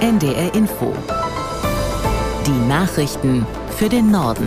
NDR Info. Die Nachrichten für den Norden.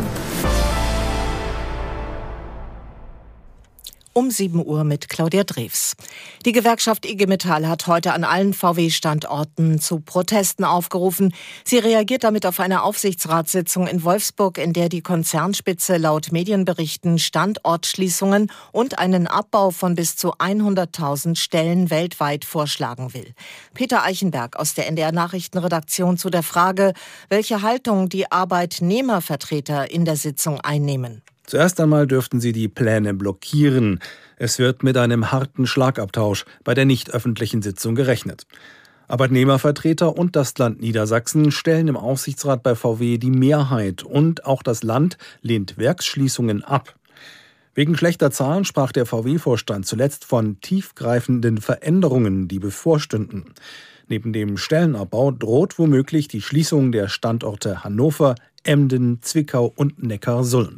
Um 7 Uhr mit Claudia Drews. Die Gewerkschaft IG Metall hat heute an allen VW-Standorten zu Protesten aufgerufen. Sie reagiert damit auf eine Aufsichtsratssitzung in Wolfsburg, in der die Konzernspitze laut Medienberichten Standortschließungen und einen Abbau von bis zu 100.000 Stellen weltweit vorschlagen will. Peter Eichenberg aus der NDR Nachrichtenredaktion zu der Frage, welche Haltung die Arbeitnehmervertreter in der Sitzung einnehmen. Zuerst einmal dürften sie die Pläne blockieren. Es wird mit einem harten Schlagabtausch bei der nicht öffentlichen Sitzung gerechnet. Arbeitnehmervertreter und das Land Niedersachsen stellen im Aufsichtsrat bei VW die Mehrheit und auch das Land lehnt Werksschließungen ab. Wegen schlechter Zahlen sprach der VW-Vorstand zuletzt von tiefgreifenden Veränderungen, die bevorstünden. Neben dem Stellenabbau droht womöglich die Schließung der Standorte Hannover, Emden, Zwickau und Neckarsulm.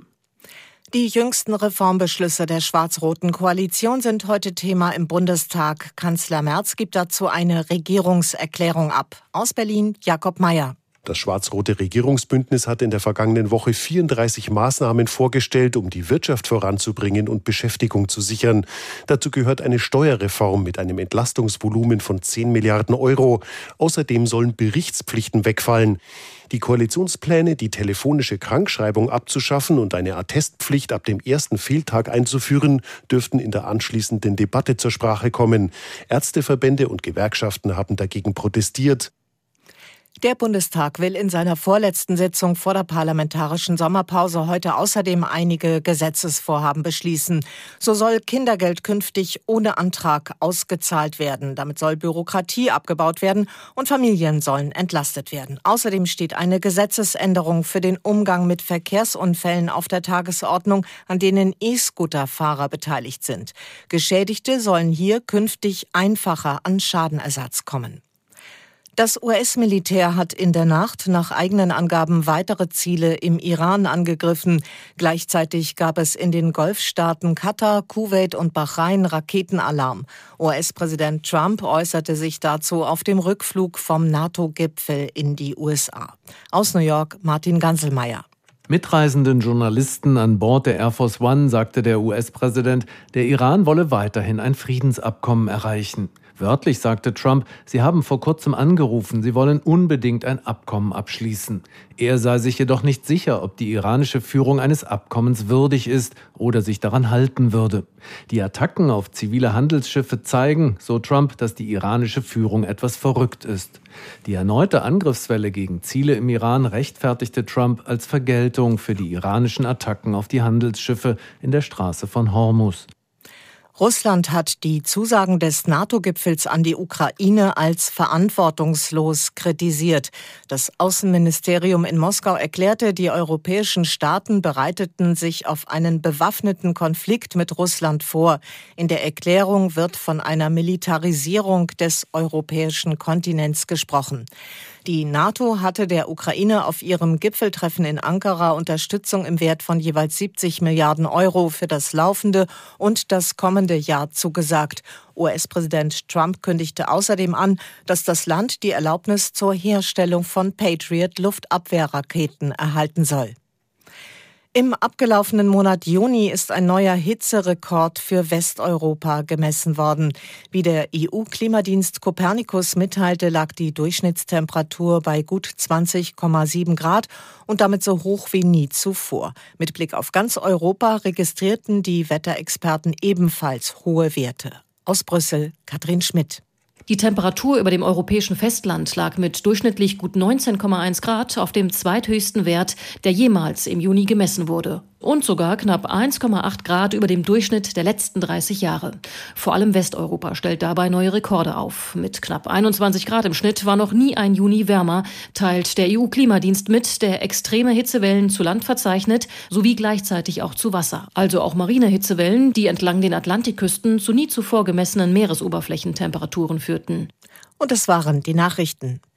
Die jüngsten Reformbeschlüsse der schwarz-roten Koalition sind heute Thema im Bundestag. Kanzler Merz gibt dazu eine Regierungserklärung ab. Aus Berlin Jakob Mayer. Das schwarz-rote Regierungsbündnis hat in der vergangenen Woche 34 Maßnahmen vorgestellt, um die Wirtschaft voranzubringen und Beschäftigung zu sichern. Dazu gehört eine Steuerreform mit einem Entlastungsvolumen von 10 Milliarden Euro. Außerdem sollen Berichtspflichten wegfallen. Die Koalitionspläne, die telefonische Krankschreibung abzuschaffen und eine Attestpflicht ab dem ersten Fehltag einzuführen, dürften in der anschließenden Debatte zur Sprache kommen. Ärzteverbände und Gewerkschaften haben dagegen protestiert. Der Bundestag will in seiner vorletzten Sitzung vor der parlamentarischen Sommerpause heute außerdem einige Gesetzesvorhaben beschließen. So soll Kindergeld künftig ohne Antrag ausgezahlt werden. Damit soll Bürokratie abgebaut werden und Familien sollen entlastet werden. Außerdem steht eine Gesetzesänderung für den Umgang mit Verkehrsunfällen auf der Tagesordnung, an denen E-Scooter-Fahrer beteiligt sind. Geschädigte sollen hier künftig einfacher an Schadenersatz kommen. Das US-Militär hat in der Nacht nach eigenen Angaben weitere Ziele im Iran angegriffen. Gleichzeitig gab es in den Golfstaaten Katar, Kuwait und Bahrain Raketenalarm. US-Präsident Trump äußerte sich dazu auf dem Rückflug vom NATO-Gipfel in die USA. Aus New York Martin Ganselmeier. Mitreisenden Journalisten an Bord der Air Force One sagte der US-Präsident, der Iran wolle weiterhin ein Friedensabkommen erreichen. Wörtlich sagte Trump, sie haben vor kurzem angerufen, sie wollen unbedingt ein Abkommen abschließen. Er sei sich jedoch nicht sicher, ob die iranische Führung eines Abkommens würdig ist oder sich daran halten würde. Die Attacken auf zivile Handelsschiffe zeigen, so Trump, dass die iranische Führung etwas verrückt ist. Die erneute Angriffswelle gegen Ziele im Iran rechtfertigte Trump als Vergeltung für die iranischen Attacken auf die Handelsschiffe in der Straße von Hormuz. Russland hat die Zusagen des NATO-Gipfels an die Ukraine als verantwortungslos kritisiert. Das Außenministerium in Moskau erklärte, die europäischen Staaten bereiteten sich auf einen bewaffneten Konflikt mit Russland vor. In der Erklärung wird von einer Militarisierung des europäischen Kontinents gesprochen. Die NATO hatte der Ukraine auf ihrem Gipfeltreffen in Ankara Unterstützung im Wert von jeweils 70 Milliarden Euro für das laufende und das kommende Jahr zugesagt. US-Präsident Trump kündigte außerdem an, dass das Land die Erlaubnis zur Herstellung von Patriot-Luftabwehrraketen erhalten soll. Im abgelaufenen Monat Juni ist ein neuer Hitzerekord für Westeuropa gemessen worden. Wie der EU-Klimadienst Copernicus mitteilte, lag die Durchschnittstemperatur bei gut 20,7 Grad und damit so hoch wie nie zuvor. Mit Blick auf ganz Europa registrierten die Wetterexperten ebenfalls hohe Werte. Aus Brüssel, Katrin Schmidt. Die Temperatur über dem europäischen Festland lag mit durchschnittlich gut 19,1 Grad auf dem zweithöchsten Wert, der jemals im Juni gemessen wurde. Und sogar knapp 1,8 Grad über dem Durchschnitt der letzten 30 Jahre. Vor allem Westeuropa stellt dabei neue Rekorde auf. Mit knapp 21 Grad im Schnitt war noch nie ein Juni wärmer, teilt der EU-Klimadienst mit, der extreme Hitzewellen zu Land verzeichnet, sowie gleichzeitig auch zu Wasser. Also auch marine Hitzewellen, die entlang den Atlantikküsten zu nie zuvor gemessenen Meeresoberflächentemperaturen führten. Und das waren die Nachrichten.